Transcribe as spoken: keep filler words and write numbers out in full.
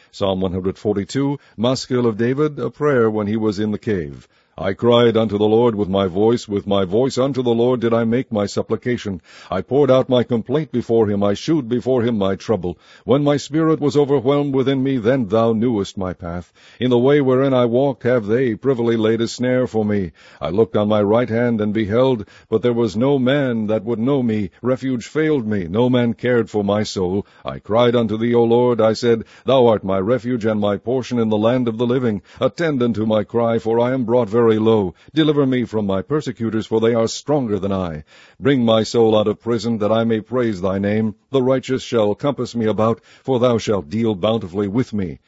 Psalm one forty-two, Maskil of David, a prayer when he was in the cave. I cried unto the Lord with my voice, with my voice unto the Lord did I make my supplication. I poured out my complaint before him, I shewed before him my trouble. When my spirit was overwhelmed within me, then thou knewest my path. In the way wherein I walked have they privily laid a snare for me. I looked on my right hand and beheld, but there was no man that would know me. Refuge failed me, no man cared for my soul. I cried unto thee, O Lord, I said, Thou art my refuge and my portion in the land of the living. Attend unto my cry, for I am brought very low. Deliver me from my persecutors, for they are stronger than I. Bring my soul out of prison, that I may praise thy name. The righteous shall compass me about, for thou shalt deal bountifully with me.